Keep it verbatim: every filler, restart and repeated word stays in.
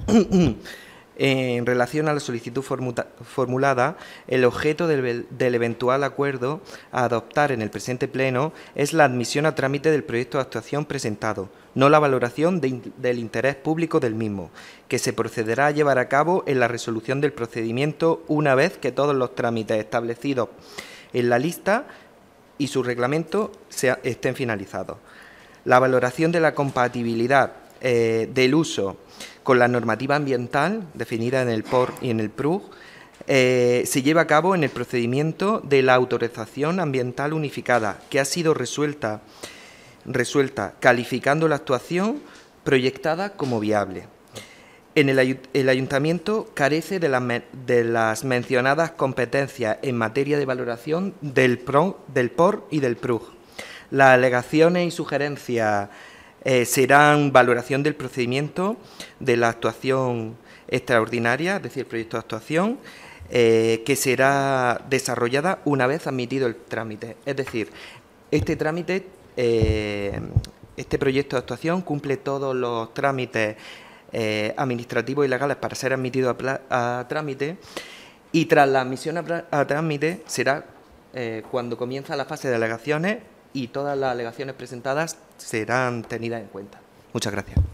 En relación a la solicitud formulada, el objeto del, del eventual acuerdo a adoptar en el presente Pleno es la admisión a trámite del proyecto de actuación presentado, no la valoración de, del interés público del mismo, que se procederá a llevar a cabo en la resolución del procedimiento una vez que todos los trámites establecidos en la lista y su reglamento sea, estén finalizados. La valoración de la compatibilidad eh, del uso con la normativa ambiental definida en el P O R y en el P R U G eh, se lleva a cabo en el procedimiento de la autorización ambiental unificada, que ha sido resuelta, resuelta calificando la actuación proyectada como viable. En el, el Ayuntamiento carece de, la, de las mencionadas competencias en materia de valoración del, PRO, del P O R y del P R U G. Las alegaciones y sugerencias Eh, serán valoración del procedimiento de la actuación extraordinaria, es decir, el proyecto de actuación, eh, que será desarrollada una vez admitido el trámite. Es decir, este trámite, eh, este proyecto de actuación cumple todos los trámites eh, administrativos y legales para ser admitido a, a trámite, y tras la admisión a, a trámite será eh, cuando comienza la fase de alegaciones, y todas las alegaciones presentadas serán tenidas en cuenta. Muchas gracias.